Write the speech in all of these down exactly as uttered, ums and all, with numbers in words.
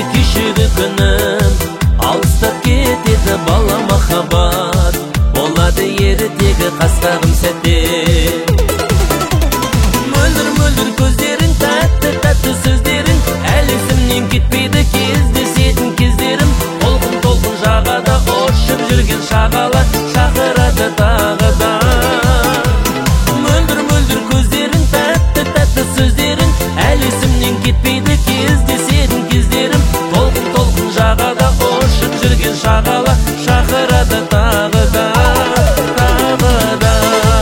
кешегі күнім, алыстап кетеді бала махаббат, болады ертегі қастағым сәтте. Мөлдір-мөлдір көздерің, тәтті-тәтті сөздерің, әлі есімнен кетпейді кездесетін кездерім. Толқын-толқын жағада ұшып жүрген шағала шақырады тағы да. Мөлдір-мөлдір көздерің, тәтті-тәтті сөздерің, әлі есімнен кетпейді кездесетін кездерім. Толқын-толқын жағада ұшып жүрген шағала шақырады тағы да, тағы да.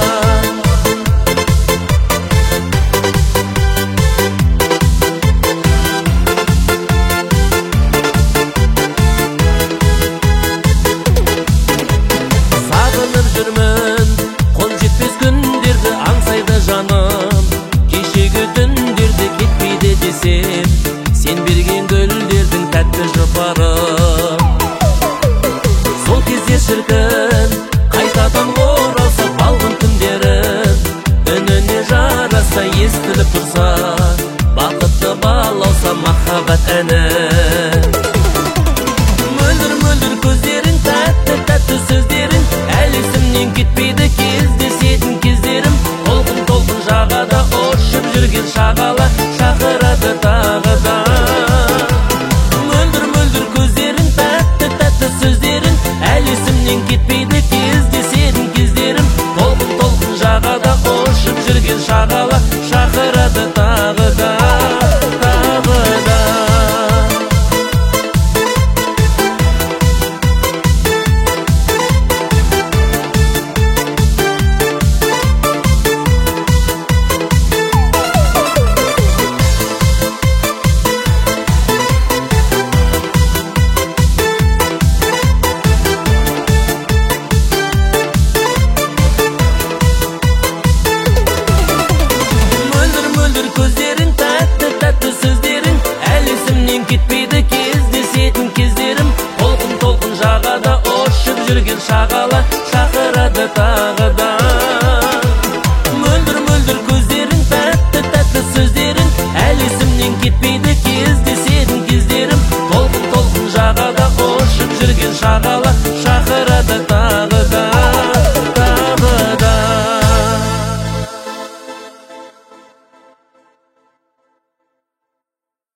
Сағынып жүрмін қол жетпес күндерді, аңсайды жаным кешегі түндерді, кетпейді десем сен берген гүлдердің тәтті жұпарым. Сол кезде шіркін қайтадан оралса балғын түндерім, үніне жараса естіліп тұрса бақытты балауса махаббат әні. Мөлдір-мөлдір көздерің, тәтті-тәтті сөздерің, әлі есімнен кетпейді кездесетін кездерім. Толқын-толқын жағада ұшып жүрген шағала шақырады тағы да. Мөлдір-мөлдір көздерің, тәтті-тәтті сөздерің, әлі есімнен кетпейді кездесетін кездерім. Толқын-толқын жағада ұшып жүрген шағала шақырады тағы да, тағы да. Көздерің, тәтті-тәтті сөздерің, әлі есімнен кетпейді кездесетін кездерім. Толқын-толқын жағада ұшып жүрген шағала шақырады тағы да. Мөлдір-мөлдір көздерің, тәтті-тәтті сөздерің, әлі есімнен кетпейді кездесетін кездерім. Толқын-толқын жағада ұшып жүрген шағала шақырады